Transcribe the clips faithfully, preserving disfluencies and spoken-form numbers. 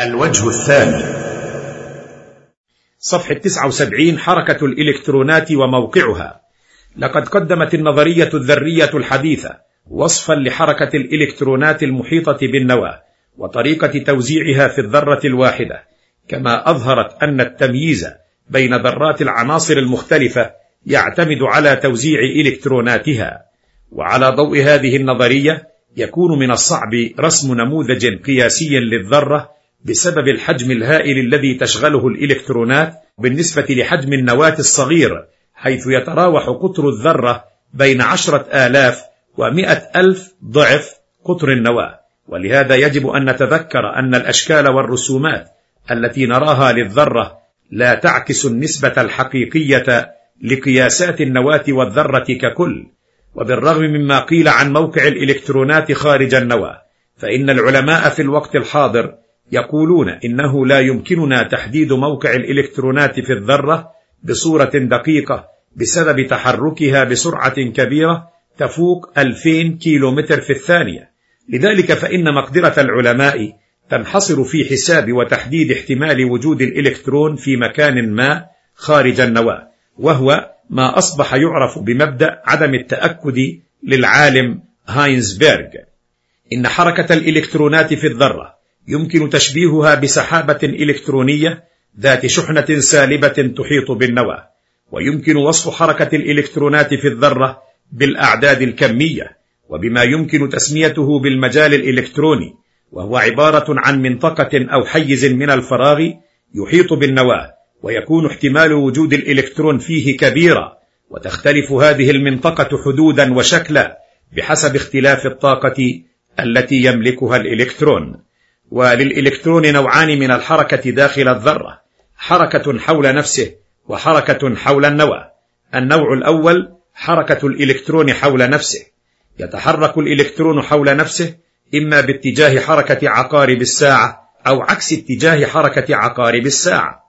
الوجه الثاني، صفحة تسعة وسبعين، حركة الإلكترونات وموقعها. لقد قدمت النظرية الذرية الحديثة وصفا لحركة الإلكترونات المحيطة بالنواة وطريقة توزيعها في الذرة الواحدة، كما أظهرت أن التمييز بين ذرات العناصر المختلفة يعتمد على توزيع إلكتروناتها. وعلى ضوء هذه النظرية يكون من الصعب رسم نموذج قياسي للذرة بسبب الحجم الهائل الذي تشغله الإلكترونات بالنسبة لحجم النواة الصغير، حيث يتراوح قطر الذرة بين عشرة آلاف ومئة ألف ضعف قطر النواة. ولهذا يجب أن نتذكر أن الأشكال والرسومات التي نراها للذرة لا تعكس النسبة الحقيقية لقياسات النواة والذرة ككل. وبالرغم مما قيل عن موقع الإلكترونات خارج النواة، فإن العلماء في الوقت الحاضر يقولون إنه لا يمكننا تحديد موقع الإلكترونات في الذرة بصورة دقيقة بسبب تحركها بسرعة كبيرة تفوق ألفين كيلومتر في الثانية. لذلك فإن مقدرة العلماء تنحصر في حساب وتحديد احتمال وجود الإلكترون في مكان ما خارج النواة، وهو ما أصبح يعرف بمبدأ عدم التأكد للعالم هاينزبرغ. إن حركة الإلكترونات في الذرة يمكن تشبيهها بسحابة إلكترونية ذات شحنة سالبة تحيط بالنواة، ويمكن وصف حركة الإلكترونات في الذرة بالأعداد الكمية، وبما يمكن تسميته بالمجال الإلكتروني، وهو عبارة عن منطقة أو حيز من الفراغ يحيط بالنواة، ويكون احتمال وجود الإلكترون فيه كبيرا، وتختلف هذه المنطقة حدودا وشكلا بحسب اختلاف الطاقة التي يملكها الإلكترون. وللإلكترون نوعان من الحركة داخل الذرة: حركة حول نفسه وحركة حول النواة. النوع الأول حركة الإلكترون حول نفسه. يتحرك الإلكترون حول نفسه إما باتجاه حركة عقارب الساعة أو عكس اتجاه حركة عقارب الساعة.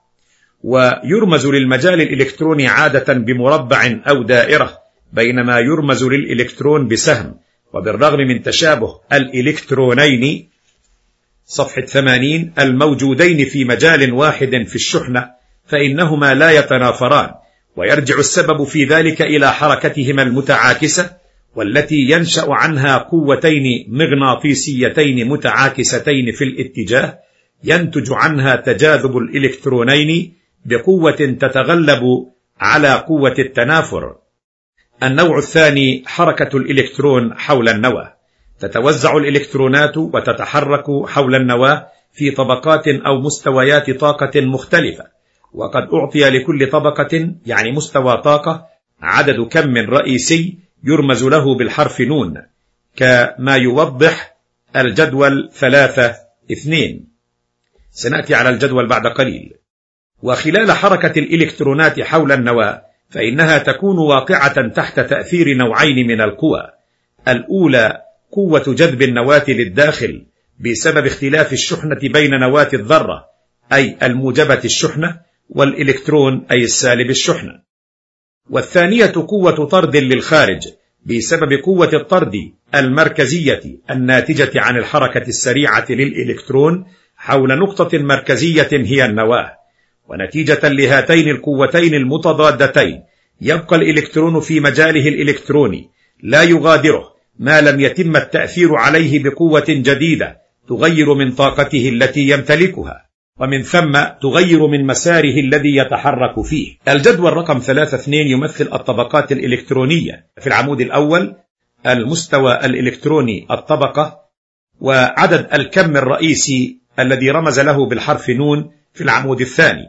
ويرمز للمجال الإلكتروني عادة بمربع أو دائرة، بينما يرمز للإلكترون بسهم. وبالرغم من تشابه الإلكترونين صفحة ثمانين الموجودين في مجال واحد في الشحنة، فإنهما لا يتنافران، ويرجع السبب في ذلك إلى حركتهما المتعاكسة، والتي ينشأ عنها قوتين مغناطيسيتين متعاكستين في الاتجاه، ينتج عنها تجاذب الإلكترونين بقوة تتغلب على قوة التنافر. النوع الثاني حركة الإلكترون حول النواة. تتوزع الإلكترونات وتتحرك حول النواة في طبقات أو مستويات طاقة مختلفة، وقد أعطي لكل طبقة يعني مستوى طاقة عدد كم رئيسي يرمز له بالحرف نون، كما يوضح الجدول ثلاثة اثنين. سنأتي على الجدول بعد قليل. وخلال حركة الإلكترونات حول النواة فإنها تكون واقعة تحت تأثير نوعين من القوى. الأولى قوة جذب النواة للداخل بسبب اختلاف الشحنة بين نواة الذرة أي الموجبة الشحنة والإلكترون أي السالب الشحنة. والثانية قوة طرد للخارج بسبب قوة الطرد المركزية الناتجة عن الحركة السريعة للإلكترون حول نقطة مركزية هي النواة. ونتيجة لهاتين القوتين المتضادتين يبقى الإلكترون في مجاله الإلكتروني لا يغادره ما لم يتم التأثير عليه بقوة جديدة تغير من طاقته التي يمتلكها، ومن ثم تغير من مساره الذي يتحرك فيه. الجدول رقم ثلاثة اثنين يمثل الطبقات الإلكترونية. في العمود الأول المستوى الإلكتروني الطبقة وعدد الكم الرئيسي الذي رمز له بالحرف نون في العمود الثاني.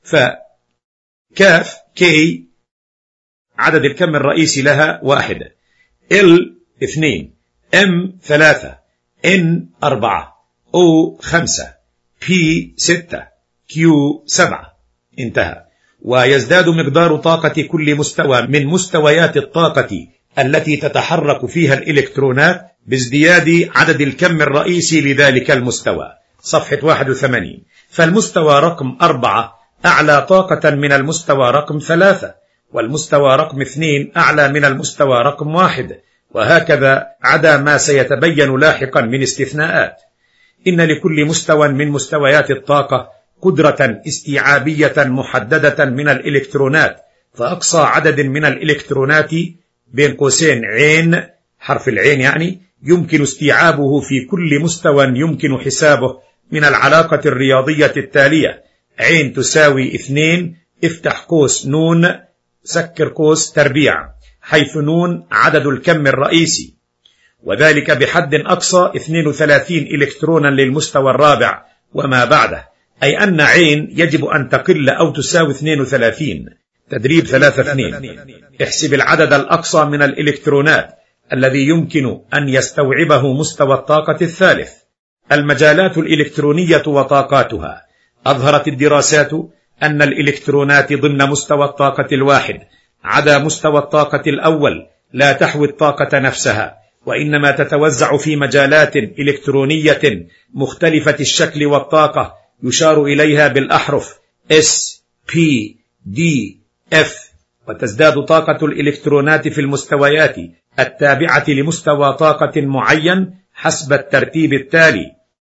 فكاف كي عدد الكم الرئيسي لها واحد، ال اثنين، ام ثلاثة، ان أربعة، او خمسة، بي ستة، كيو سبعة. انتهى. ويزداد مقدار طاقة كل مستوى من مستويات الطاقة التي تتحرك فيها الإلكترونات بازدياد عدد الكم الرئيسي لذلك المستوى. صفحة واحد وثمانين. فالمستوى رقم أربعة أعلى طاقة من المستوى رقم ثلاثة، والمستوى رقم اثنين أعلى من المستوى رقم واحد، وهكذا عدا ما سيتبين لاحقا من استثناءات. إن لكل مستوى من مستويات الطاقة قدرة استيعابية محددة من الإلكترونات، فأقصى عدد من الإلكترونات بين قوسين عين، حرف العين يعني، يمكن استيعابه في كل مستوى يمكن حسابه من العلاقة الرياضية التالية: عين تساوي اثنين، افتح قوس نون، سكر قوس تربيع، حيث نون عدد الكم الرئيسي، وذلك بحد أقصى اثنين وثلاثين إلكترونا للمستوى الرابع وما بعده، أي أن عين يجب أن تقل أو تساوي اثنين وثلاثين. تدريب ثلاثة اثنين. احسب العدد الأقصى من الإلكترونات الذي يمكن أن يستوعبه مستوى الطاقة الثالث. المجالات الإلكترونية وطاقاتها. أظهرت الدراسات أن الإلكترونات ضمن مستوى الطاقة الواحد عدا مستوى الطاقة الأول لا تحوي الطاقة نفسها، وإنما تتوزع في مجالات إلكترونية مختلفة الشكل والطاقة يشار إليها بالأحرف S, P, D, F، وتزداد طاقة الإلكترونات في المستويات التابعة لمستوى طاقة معين حسب الترتيب التالي.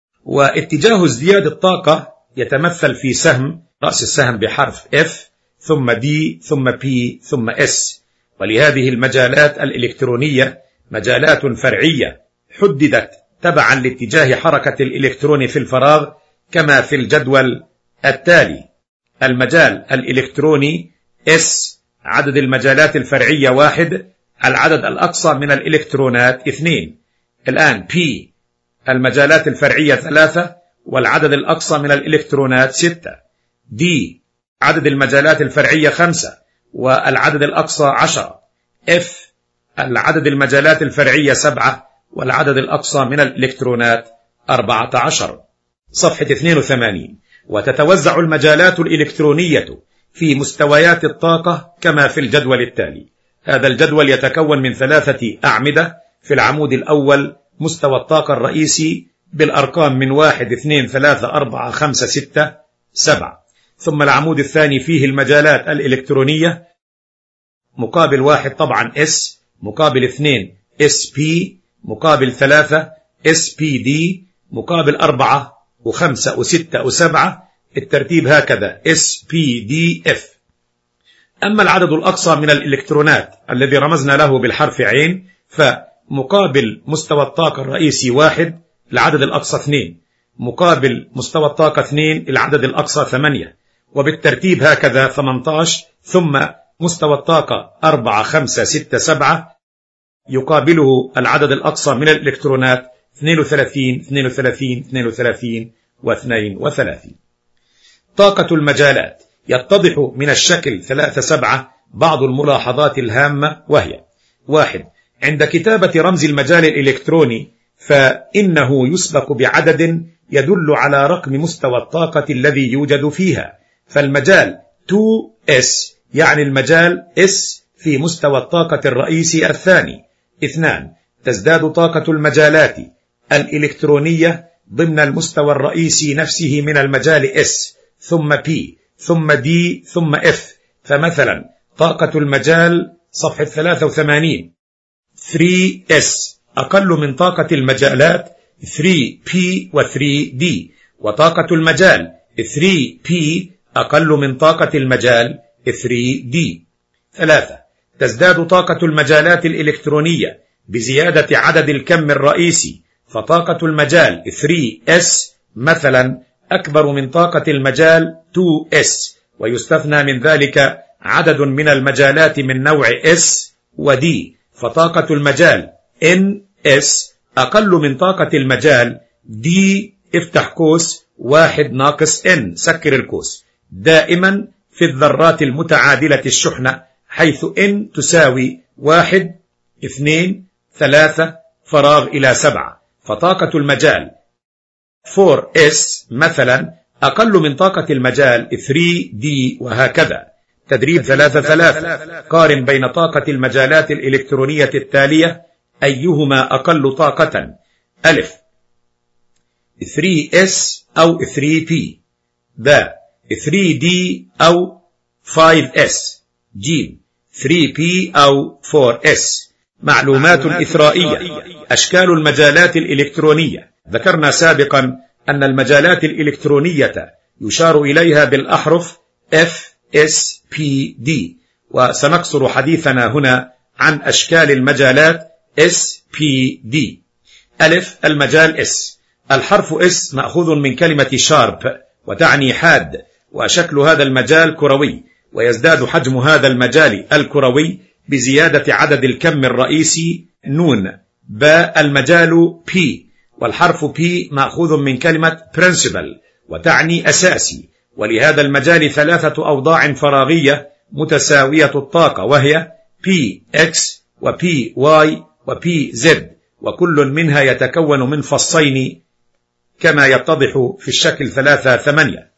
واتجاه ازدياد الطاقة يتمثل في سهم، رأس السهم بحرف F، ثم D، ثم P، ثم S. ولهذه المجالات الإلكترونية مجالات فرعية حددت تبعا لاتجاه حركة الإلكترون في الفراغ كما في الجدول التالي. المجال الإلكتروني S عدد المجالات الفرعية واحد، العدد الأقصى من الإلكترونات اثنين. الآن P المجالات الفرعية ثلاثة والعدد الأقصى من الإلكترونات ستة. D عدد المجالات الفرعية خمسة والعدد الأقصى عشرة. F العدد المجالات الفرعية سبعة والعدد الأقصى من الإلكترونات أربعة عشر. صفحة اثنين وثمانين. وتتوزع المجالات الإلكترونية في مستويات الطاقة كما في الجدول التالي. هذا الجدول يتكون من ثلاثة أعمدة. في العمود الأول مستوى الطاقة الرئيسي بالأرقام من واحد، اثنين، ثلاثة، أربعة، خمسة، ستة، سبعة. ثم العمود الثاني فيه المجالات الإلكترونية، مقابل واحد طبعا S، مقابل اثنين S P، مقابل ثلاثة S P D، مقابل أربعة وخمسة وستة وسبعة، الترتيب هكذا S P D F. أما العدد الأقصى من الإلكترونات الذي رمزنا له بالحرف عين، فمقابل مستوى الطاقة الرئيسي واحد، العدد الأقصى اثنين، مقابل مستوى الطاقة اثنين، العدد الأقصى ثمانية، وبالترتيب هكذا ثمانية عشر. ثم مستوى الطاقة أربعة، خمسة، ستة، سبعة، يقابله العدد الأقصى من الإلكترونات اثنين وثلاثين، اثنين وثلاثين، اثنين وثلاثين واثنين وثلاثين. طاقة المجالات. يتضح من الشكل ثلاثة سبعة بعض الملاحظات الهامة، وهي: واحد، عند كتابة رمز المجال الإلكتروني فإنه يسبق بعدد يدل على رقم مستوى الطاقة الذي يوجد فيها، فالمجال اثنين إس يعني المجال S في مستوى الطاقة الرئيسي الثاني. اثنان، تزداد طاقة المجالات الإلكترونية ضمن المستوى الرئيسي نفسه من المجال S، ثم P، ثم D، ثم F. فمثلا طاقة المجال صفحة ثلاثة وثمانين ثلاثة إس أقل من طاقة المجالات ثلاثة بي و ثلاثة دي، وطاقة المجال ثلاثة بي أقل من طاقة المجال ثلاثة دي. ثلاثة، تزداد طاقة المجالات الإلكترونية بزيادة عدد الكم الرئيسي، فطاقة المجال ثلاثة إس مثلا أكبر من طاقة المجال اثنين إس، ويستثنى من ذلك عدد من المجالات من نوع S و D، فطاقة المجال إن إس أقل من طاقة المجال D افتح قوس واحد ناقص N سكر القوس، دائما في الذرات المتعادلة الشحنة، حيث N تساوي واحد، اثنين، ثلاثة، فراغ إلى سبعة، فطاقة المجال أربعة إس مثلا أقل من طاقة المجال ثلاثة دي، وهكذا. تدريب ثلاثة ثلاثة، قارن بين طاقة المجالات الإلكترونية التالية أيهما أقل طاقة: ألف ثلاثة إس أو ثلاثة بي، ب ثلاثة دي أو خمسة إس، ج ثلاثة بي أو أربعة إس. معلومات إثرائية: أشكال المجالات الإلكترونية ذكرنا سابقا أن المجالات الإلكترونية يشار إليها بالأحرف إف إس بي دي، وسنقصر حديثنا هنا عن أشكال المجالات إس بي دي. ألف، المجال S. الحرف S مأخوذ من كلمة شارب وتعني حاد، وشكل هذا المجال كروي، ويزداد حجم هذا المجال الكروي بزيادة عدد الكم الرئيسي نون. باء، المجال P، والحرف P مأخوذ من كلمة principal وتعني أساسي، ولهذا المجال ثلاثة أوضاع فراغية متساوية الطاقة، وهي بي إكس و بي واي و بي زد، وكل منها يتكون من فصين كما يتضح في الشكل ثلاثة ثمانية.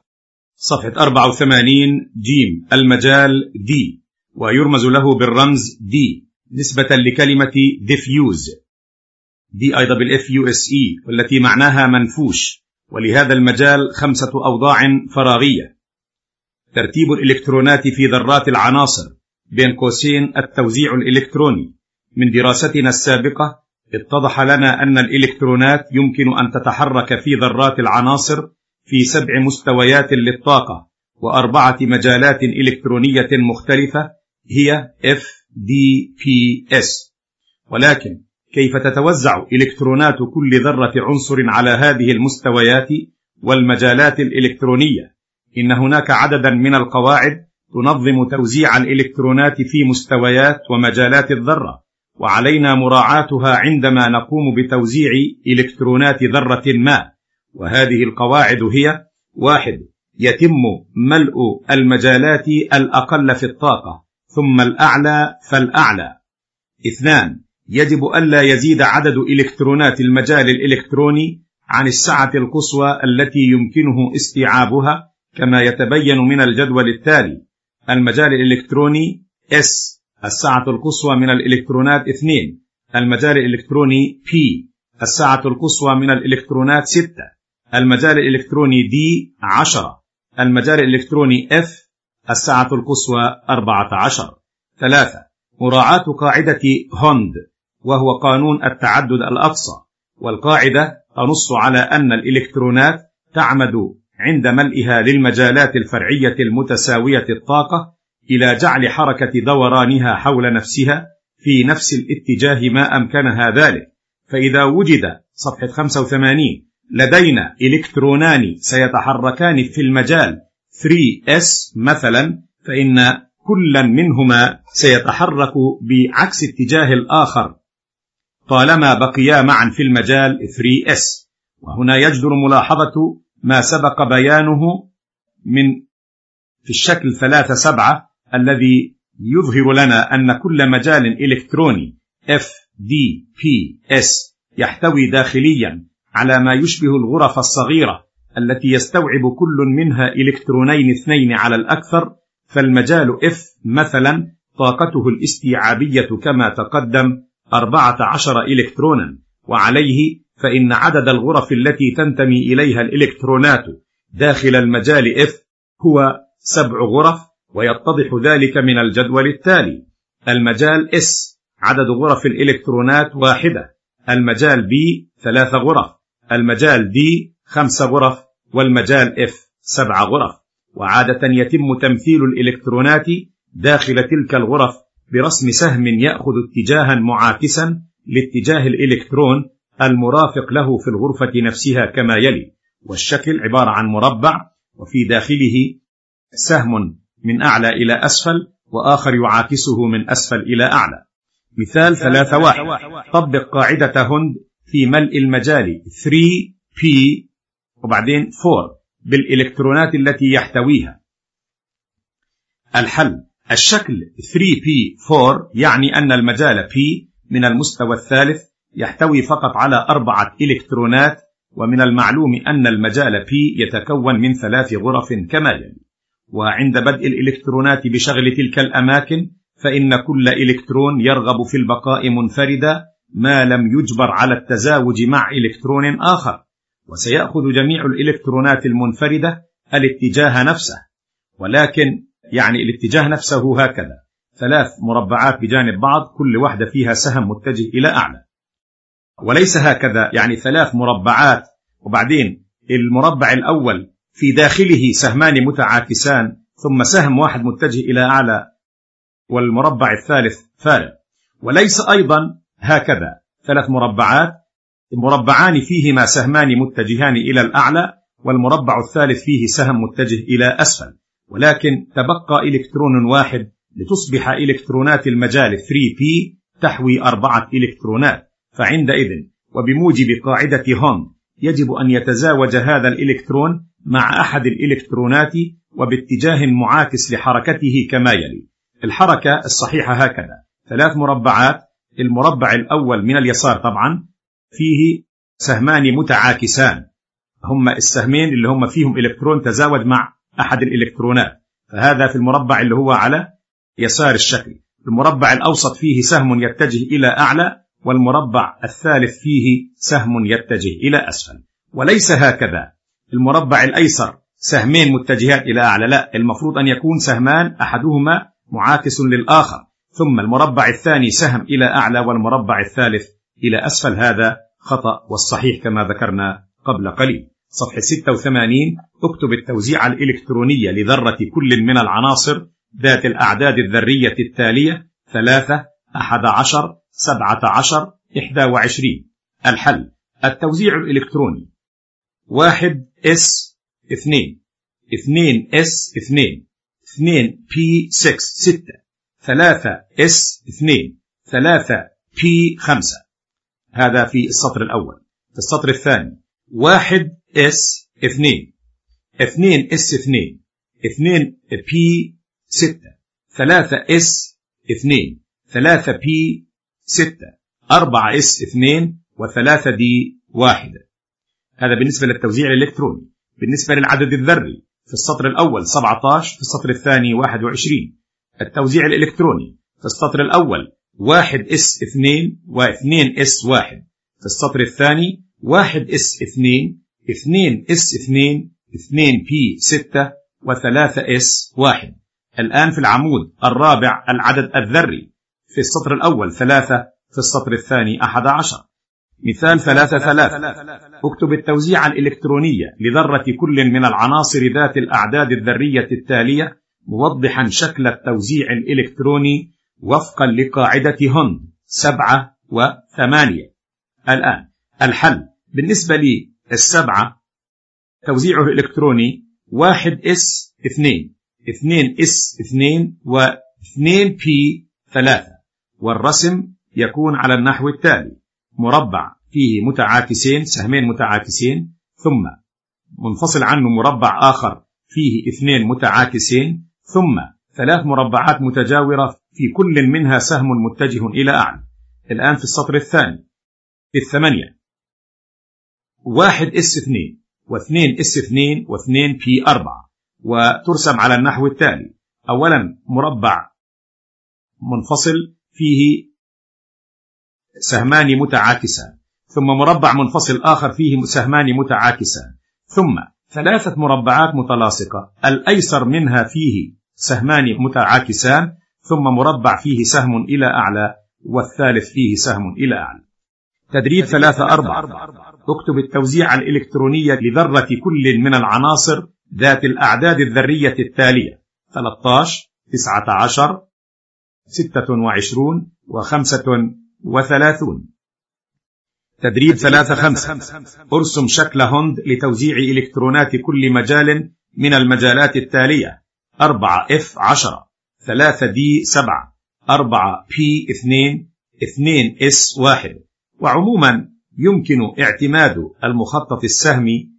صفحة أربعة وثمانين. جيم، المجال D، ويرمز له بالرمز D نسبة لكلمة diffuse دي آي دبل إف يو إس إي، والتي معناها منفوش، ولهذا المجال خمسة أوضاع فراغية. ترتيب الإلكترونات في ذرات العناصر بين قوسين التوزيع الإلكتروني. من دراستنا السابقة اتضح لنا أن الإلكترونات يمكن أن تتحرك في ذرات العناصر في سبع مستويات للطاقة وأربعة مجالات إلكترونية مختلفة هي إف دي بي إس. ولكن كيف تتوزع إلكترونات كل ذرة عنصر على هذه المستويات والمجالات الإلكترونية؟ إن هناك عددا من القواعد تنظم توزيع الإلكترونات في مستويات ومجالات الذرة، وعلينا مراعاتها عندما نقوم بتوزيع إلكترونات ذرة ما. وهذه القواعد هي: واحد، يتم ملء المجالات الأقل في الطاقة ثم الأعلى فالأعلى. اثنان، يجب ألا يزيد عدد إلكترونات المجال الإلكتروني عن السعة القصوى التي يمكنه استيعابها، كما يتبين من الجدول التالي: المجال الإلكتروني S السعة القصوى من الإلكترونات اثنين، المجال الإلكتروني P السعة القصوى من الإلكترونات ستة، المجال الإلكتروني D عشرة، المجال الإلكتروني F السعة القصوى أربعة عشر. ثلاثة، مراعاة قاعدة هوند، وهو قانون التعدد الأقصى، والقاعدة تنص على أن الإلكترونات تعمد عند ملئها للمجالات الفرعية المتساوية الطاقة إلى جعل حركة دورانها حول نفسها في نفس الاتجاه ما أمكنها ذلك. فإذا وجد صفحة خمسة وثمانين لدينا إلكترونان سيتحركان في المجال ثري إس مثلا، فإن كلا منهما سيتحرك بعكس اتجاه الآخر طالما بقيا معا في المجال ثري إس. وهنا يجدر ملاحظة ما سبق بيانه من في الشكل ثلاثة سبعة الذي يظهر لنا أن كل مجال إلكتروني إف دي بي إس يحتوي داخليا على ما يشبه الغرف الصغيرة التي يستوعب كل منها إلكترونين اثنين على الأكثر. فالمجال F مثلا طاقته الاستيعابية كما تقدم أربعة عشر إلكترونا، وعليه فإن عدد الغرف التي تنتمي إليها الإلكترونات داخل المجال F هو سبع غرف، ويتضح ذلك من الجدول التالي: المجال S عدد غرف الإلكترونات واحدة، المجال B ثلاث غرف، المجال D خمس غرف، والمجال F سبع غرف. وعادة يتم تمثيل الإلكترونات داخل تلك الغرف برسم سهم يأخذ اتجاها معاكسا لاتجاه الإلكترون المرافق له في الغرفة نفسها كما يلي. والشكل عبارة عن مربع، وفي داخله سهم من أعلى إلى أسفل، وآخر يعاكسه من أسفل إلى أعلى. مثال ثلاثة واحد، طبق قاعدة هوند في ملء المجال ثري بي وبعدين فور بالإلكترونات التي يحتويها. الحل: الشكل ثري بي فور يعني أن المجال P من المستوى الثالث يحتوي فقط على أربعة إلكترونات، ومن المعلوم أن المجال P يتكون من ثلاث غرف كما يلي. وعند بدء الإلكترونات بشغل تلك الأماكن فإن كل إلكترون يرغب في البقاء منفردا ما لم يجبر على التزاوج مع إلكترون آخر، وسيأخذ جميع الإلكترونات المنفردة الاتجاه نفسه، ولكن يعني الاتجاه نفسه هكذا: ثلاث مربعات بجانب بعض، كل واحدة فيها سهم متجه إلى أعلى. وليس هكذا، يعني ثلاث مربعات وبعدين المربع الأول في داخله سهمان متعاكسان ثم سهم واحد متجه إلى أعلى والمربع الثالث فارغ. وليس أيضا هكذا، ثلاث مربعات مربعان فيهما سهمان متجهان إلى الأعلى والمربع الثالث فيه سهم متجه إلى أسفل، ولكن تبقى إلكترون واحد لتصبح إلكترونات المجال ثري بي تحوي أربعة إلكترونات. فعندئذ وبموجب قاعدة هوند يجب أن يتزاوج هذا الإلكترون مع أحد الإلكترونات وباتجاه معاكس لحركته كما يلي. الحركة الصحيحة هكذا: ثلاث مربعات، المربع الأول من اليسار طبعا فيه سهمان متعاكسان، هم السهمين اللي هم فيهم إلكترون تزاوج مع أحد الإلكترونات، فهذا في المربع اللي هو على يسار الشكل. المربع الأوسط فيه سهم يتجه إلى أعلى والمربع الثالث فيه سهم يتجه إلى أسفل. وليس هكذا، المربع الأيسر سهمين متجهات إلى أعلى، لا، المفروض أن يكون سهمان أحدهما معاكس للآخر، ثم المربع الثاني سهم إلى أعلى والمربع الثالث إلى أسفل. هذا خطأ، والصحيح كما ذكرنا قبل قليل. صفحة ستة وثمانين، اكتب التوزيع الإلكترونية لذرة كل من العناصر ذات الأعداد الذرية التالية: ثلاثة، أحد عشر، سبعة عشر، إحدى وعشرين. الحل: التوزيع الإلكتروني: واحد اس اثنين، اثنين اس اثنين، اثنين بي ستة ستة، ثلاثة اس اثنين، ثلاثة بي خمسة. هذا في السطر الأول. في السطر الثاني: واحد اس اثنين، اثنين اس اثنين، اثنين بي ستة، ثلاثة اس اثنين، ثلاثة بي ستة، أربعة اس اثنين، وثلاثة دي واحدة. هذا بالنسبة للتوزيع الإلكتروني. بالنسبة للعدد الذري في السطر الأول سبعة عشر، في السطر الثاني واحد وعشرين. التوزيع الإلكتروني في السطر الأول واحد اس اثنين واثنين اس واحد، في السطر الثاني واحد اس اثنين، اثنين اس اثنين، اثنين بي ستة، وثلاثة اس واحد. الآن في العمود الرابع العدد الذري في السطر الأول ثلاثة، في السطر الثاني أحد عشر. مثال ثلاثة ثلاثة، اكتب التوزيع الإلكترونية لذرة كل من العناصر ذات الأعداد الذرية التالية موضحا شكل التوزيع الإلكتروني وفقا لقاعدة هوند سبعة وثمانية. الآن الحل: بالنسبة للسبعة توزيعه الإلكتروني واحد اس اثنين، اثنين اس اثنين، واثنين بي ثلاثة، والرسم يكون على النحو التالي: مربع فيه متعاكسين، سهمين متعاكسين، ثم منفصل عنه مربع آخر فيه اثنين متعاكسين، ثم ثلاث مربعات متجاورة في كل منها سهم متجه إلى أعلى. الآن في السطر الثاني في الثمانية واحد اس اثنين، واثنين اس اثنين، واثنين بي أربعة، وترسم على النحو التالي: أولا مربع منفصل فيه سهمان متعاكسان، ثم مربع منفصل آخر فيه سهمان متعاكسان، ثم ثلاثة مربعات متلاصقة، الأيسر منها فيه سهمان متعاكسان، ثم مربع فيه سهم إلى أعلى، والثالث فيه سهم إلى أعلى. تدريب ثلاثة أربعة، اكتب التوزيع الإلكترونية لذرة كل من العناصر ذات الأعداد الذرية التالية: ثلاثة عشر، تسعة عشر، ستة وعشرون، وخمسة وثلاثون. تدريب ثلاثة خمسة، ارسم شكل هوند لتوزيع إلكترونات كل مجال من المجالات التالية: أربعة اف عشرة، ثلاثة دي سبعة، أربعة بي اثنين، اثنين اس واحد. وعموما يمكن اعتماد المخطط السهمي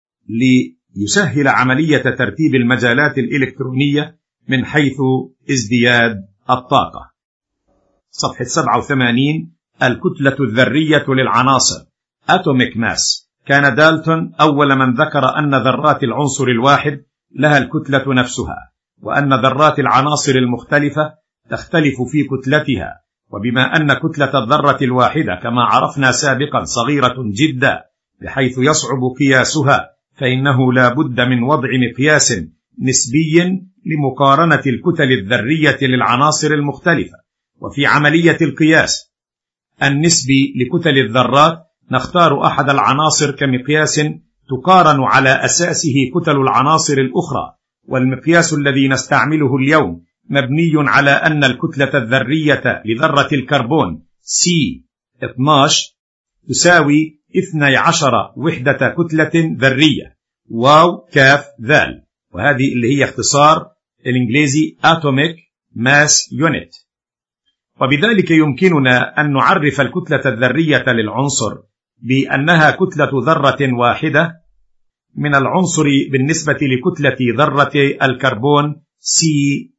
ليسهل عملية ترتيب المجالات الإلكترونية من حيث ازدياد الطاقة. صفحة سبعة وثمانين، الكتلة الذرية للعناصر Atomic Mass. كان دالتون أول من ذكر أن ذرات العنصر الواحد لها الكتلة نفسها، وأن ذرات العناصر المختلفة تختلف في كتلتها، وبما أن كتلة الذرة الواحدة كما عرفنا سابقا صغيرة جدا بحيث يصعب قياسها، فإنه لا بد من وضع مقياس نسبي لمقارنة الكتل الذرية للعناصر المختلفة. وفي عملية القياس النسبي لكتل الذرات نختار أحد العناصر كمقياس تقارن على أساسه كتل العناصر الأخرى، والمقياس الذي نستعمله اليوم مبني على أن الكتلة الذرية لذرة الكربون سي اثني عشر تساوي اثني عشر وحدة كتلة ذرية واو كاف ذال، وهذه اللي هي اختصار الإنجليزي Atomic Mass Unit. وبذلك يمكننا أن نعرف الكتلة الذرية للعنصر بأنها كتلة ذرة واحدة من العنصر بالنسبة لكتلة ذرة الكربون سي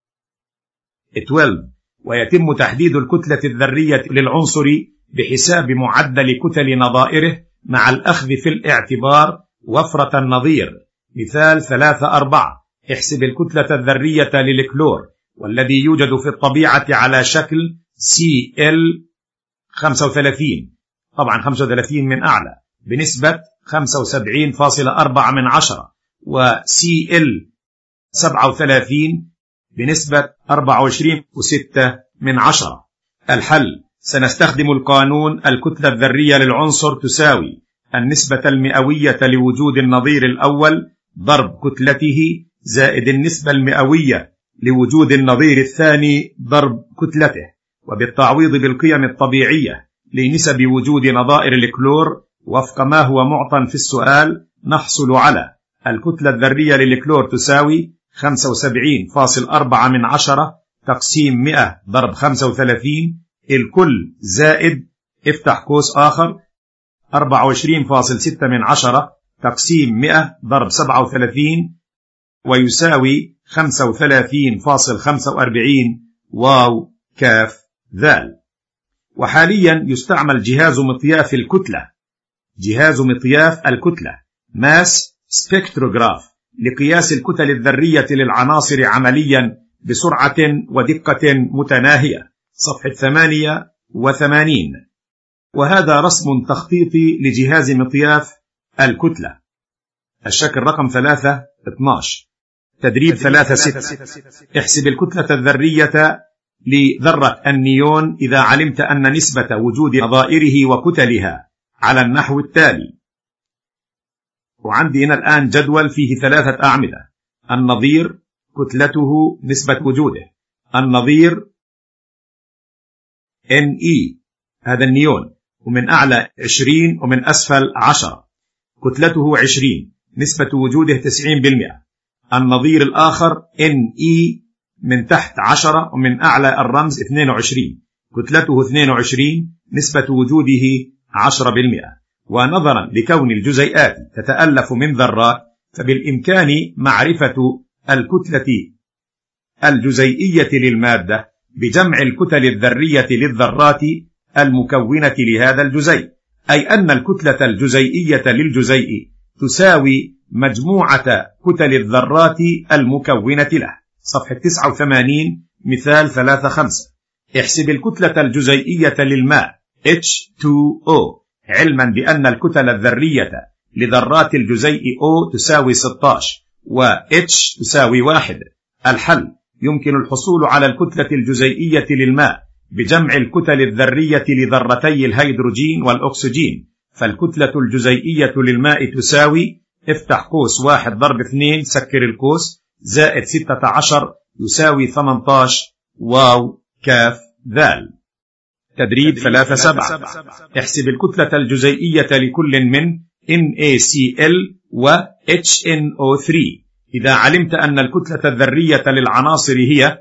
اثني عشر، ويتم تحديد الكتلة الذرية للعنصر بحساب معدل كتل نظائره مع الأخذ في الاعتبار وفرة النظير. مثال ثلاثة أربعة، احسب الكتلة الذرية للكلور والذي يوجد في الطبيعة على شكل سي إل خمسة وثلاثين، طبعا خمسة وثلاثين من أعلى بنسبة خمسة وسبعين فاصلة أربعة من عشرة، و سي إل سبعة وثلاثين بنسبة أربعة وعشرين فاصلة ستة من عشرة. الحل: سنستخدم القانون الكتلة الذرية للعنصر تساوي النسبة المئوية لوجود النظير الأول ضرب كتلته زائد النسبة المئوية لوجود النظير الثاني ضرب كتلته، وبالتعويض بالقيم الطبيعية لنسب وجود نظائر الكلور وفق ما هو معطى في السؤال نحصل على الكتلة الذرية للكلور تساوي خمسة وسبعين فاصلة أربعة من عشرة تقسيم مئة ضرب خمسة وثلاثين الكل زائد افتح قوس آخر أربعة وعشرين فاصلة ستة من عشرة تقسيم مئة ضرب سبعة وثلاثين ويساوي خمسة وثلاثين فاصلة خمسة وأربعين واو كاف ذال. وحاليا يستعمل جهاز مطياف الكتلة جهاز مطياف الكتلة ماس سبكتروغراف لقياس الكتل الذرية للعناصر عمليا بسرعة ودقة متناهية. صفحة ثمانية وثمانين. وهذا رسم تخطيطي لجهاز مطياف الكتلة. الشكل رقم ثلاثة اثني عشر. تدريب ثلاثة ستة. احسب الكتلة الذرية لذرة النيون إذا علمت أن نسبة وجود نظائره وكتلها على النحو التالي. وعندي هنا الآن جدول فيه ثلاثة أعمدة: النظير، كتلته، نسبة وجوده. النظير إن إي هذا النيون، ومن أعلى عشرين ومن أسفل عشرة، كتلته عشرين، نسبة وجوده تسعين بالمئة. النظير الآخر إن إي من تحت عشرة ومن أعلى الرمز اثنين وعشرين، كتلته اثنين وعشرين، نسبة وجوده عشرة بالمئة. ونظرا لكون الجزيئات تتألف من ذرات فبالإمكان معرفة الكتلة الجزيئية للمادة بجمع الكتل الذرية للذرات المكونة لهذا الجزيء، أي أن الكتلة الجزيئية للجزيء تساوي مجموعة كتل الذرات المكونة له. صفحة تسعة وثمانين. مثال ثلاثة خمسة. احسب الكتلة الجزيئية للماء إتش تو أو علما بأن الكتل الذرية لذرات الجزيء O تساوي ستة عشر و H تساوي واحد. الحل: يمكن الحصول على الكتلة الجزيئية للماء بجمع الكتل الذرية لذرتي الهيدروجين والأكسجين، فالكتلة الجزيئية للماء تساوي افتح قوس واحد ضرب اثنين سكر القوس زائد ستة عشر يساوي ثمانية عشر واو كاف ذال. تدريب ثلاثة سبعة. احسب الكتلة الجزيئية لكل من NaCl و إتش إن أو ثلاثة إذا علمت أن الكتلة الذرية للعناصر هي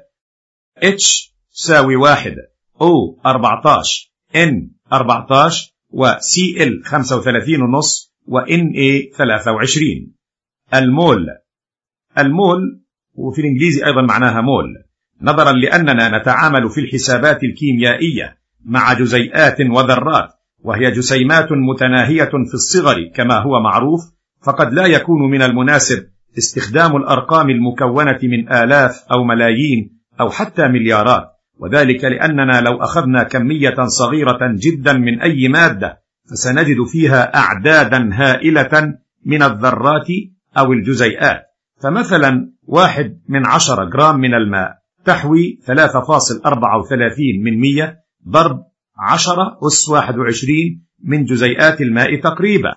H تساوي واحد، O أربعة عشر، N أربعة عشر و Cl خمسة وثلاثين ونص و Na ثلاثة وعشرين. المول المول وفي الإنجليزي أيضا معناها مول، نظرا لأننا نتعامل في الحسابات الكيميائية مع جزيئات وذرات وهي جسيمات متناهية في الصغر كما هو معروف، فقد لا يكون من المناسب استخدام الأرقام المكونة من آلاف أو ملايين أو حتى مليارات، وذلك لأننا لو أخذنا كمية صغيرة جدا من أي مادة فسنجد فيها أعدادا هائلة من الذرات أو الجزيئات. فمثلا واحد من عشرة جرام من الماء تحوي ثلاثة فاصلة أربعة وثلاثين من مية ضرب عشرة أس واحد وعشرين من جزيئات الماء تقريبا.